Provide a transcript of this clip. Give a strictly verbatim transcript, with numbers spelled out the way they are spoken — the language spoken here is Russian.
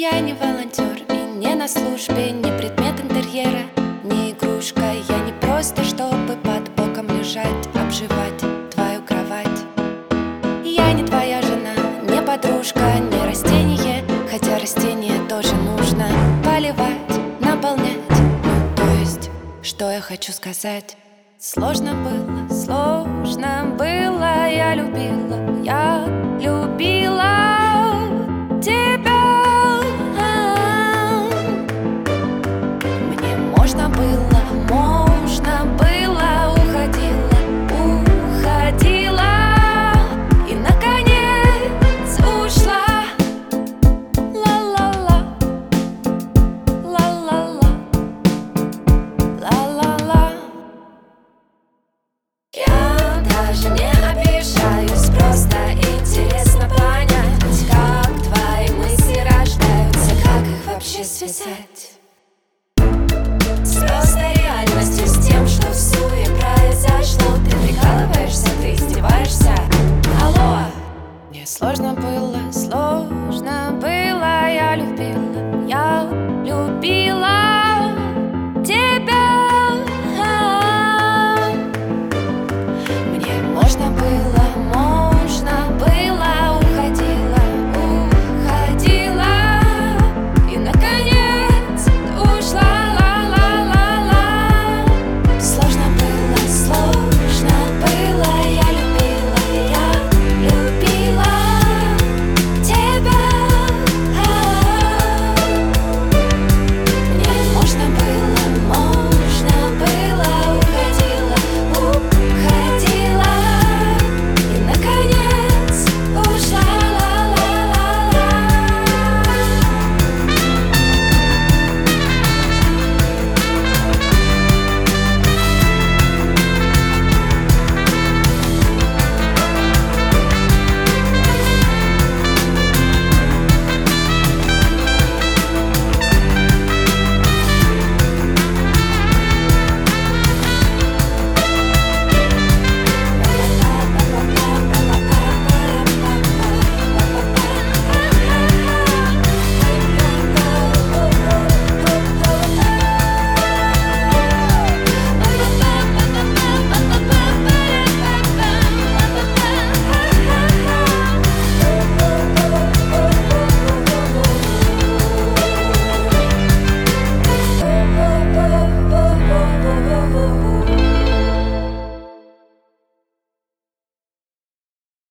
Я не волонтер и не на службе, не предмет интерьера, не игрушка. Я не просто, чтобы под боком лежать, обживать твою кровать. Я не твоя жена, не подружка, не растение, хотя растение тоже нужно поливать, наполнять. Ну, то есть, что я хочу сказать? Сложно было, сложно было, я любила, я любила тебя.